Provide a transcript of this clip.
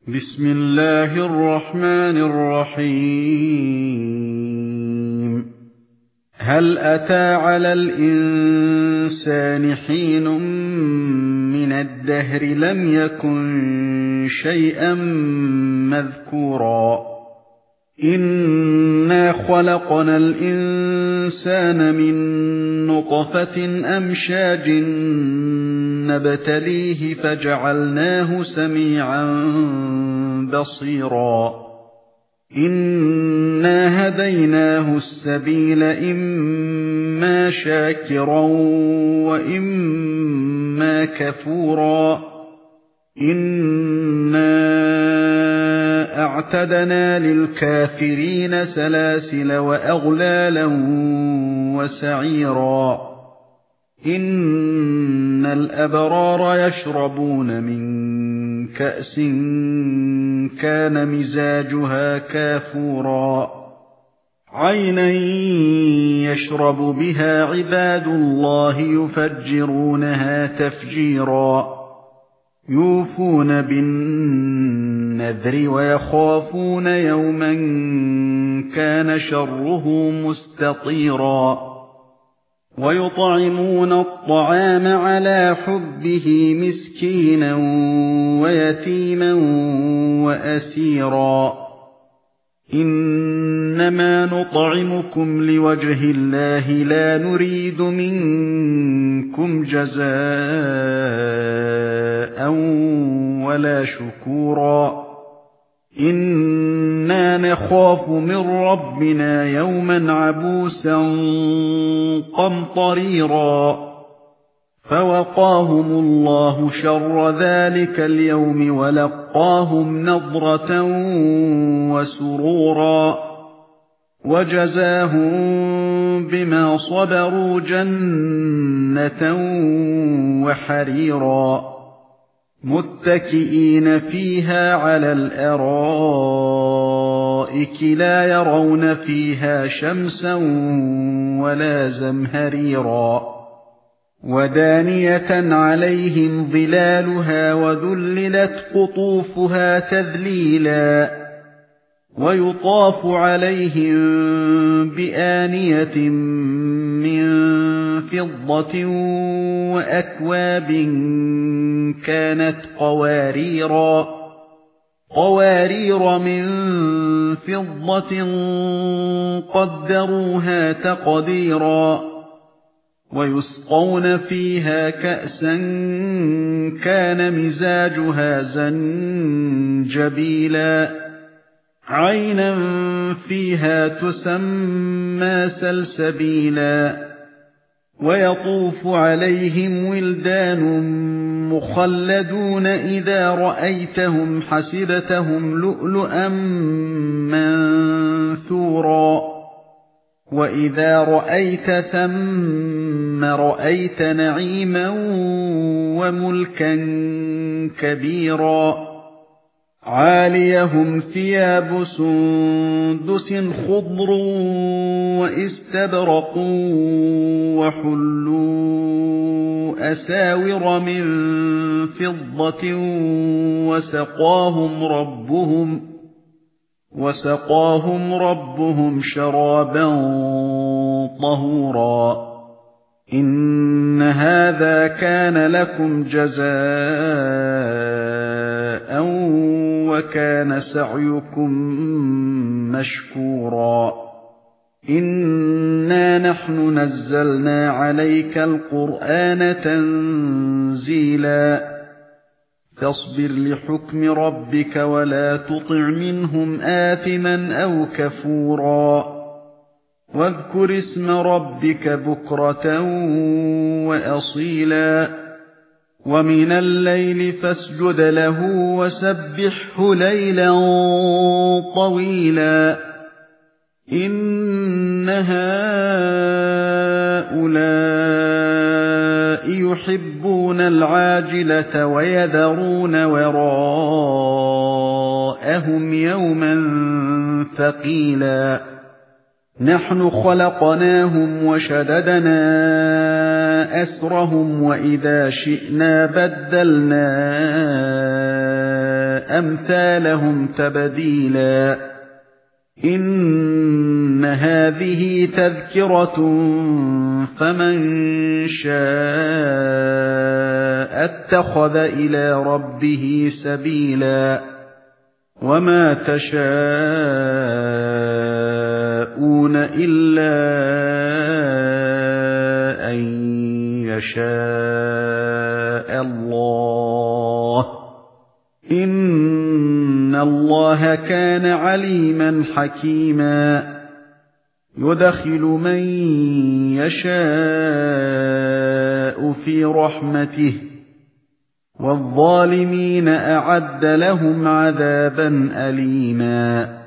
بسم الله الرحمن الرحيم هل أتى على الإنسان حين من الدهر لم يكن شيئا مذكورا إنا خلقنا الإنسان من نطفة أمشاج نبتليه فجعلناه سميعا بصيرا إنا هديناه السبيل إما شاكرا وإما كفورا إنا أعتدنا للكافرين سلاسل وأغلالا وسعيرا إن الأبرار يشربون من كأس كان مزاجها كافورا عينا يشرب بها عباد الله يفجرونها تفجيرا يوفون بالنذر ويخافون يوما كان شره مستطيرا ويطعمون الطعام على حبه مسكينا ويتيما وأسيرا إنما نطعمكم لوجه الله لا نريد منكم جزاء ولا شكورا إنا نخاف من ربنا يوما عبوسا قمطريرا فوقاهم الله شر ذلك اليوم ولقاهم نضرة وسرورا وجزاهم بما صبروا جنة وحريرا متكئين فيها على الأرائك لا يرون فيها شمسا ولا زمهريرا ودانية عليهم ظلالها وذللت قطوفها تذليلا ويطاف عليهم بآنية من فضة وأكواب كانت قوارير من فضة قدروها تقديرا ويسقون فيها كأسا كان مزاجها زنجبيلا عينا فيها تسمى سلسبيلا ويطوف عليهم ولدان مخلدون إذا رأيتهم حسبتهم لؤلؤا منثورا وإذا رأيت ثم رأيت نعيما وملكا كبيرا عاليهم ثياب سندس خضر واستبرق وحلوا أساور من فضة وسقاهم ربهم شرابا طهورا إن هذا كان لكم جزاء وكان سعيكم مشكورا إنا نحن نزلنا عليك القرآن تنزيلا فاصبر لحكم ربك ولا تطع منهم آثما أو كفورا واذكر اسم ربك بكرة وأصيلا ومن الليل فاسجد له وسبحه ليلا طويلا إن هؤلاء يحبون العاجلة ويذرون وراءهم يوما ثقيلا نحن خلقناهم وشددنا أسرهم وإذا شئنا بدلنا أَمْثَالَهُمْ تَبْدِيلًا إِنَّ هَٰذِهِ تَذْكِرَةٌ فَمَن شَاءَ اتَّخَذَ إِلَىٰ رَبِّهِ سَبِيلًا وَمَا تَشَاءُونَ إِلَّا أَن يَشَاءَ اللَّهُ إِنَّ اللَّهَ كَانَ عَلِيمًا حَكِيمًا يُدْخِلُ مَن يَشَاءُ فِي رَحْمَتِهِ وَالظَّالِمِينَ أَعَدَّ لَهُمْ عَذَابًا أَلِيمًا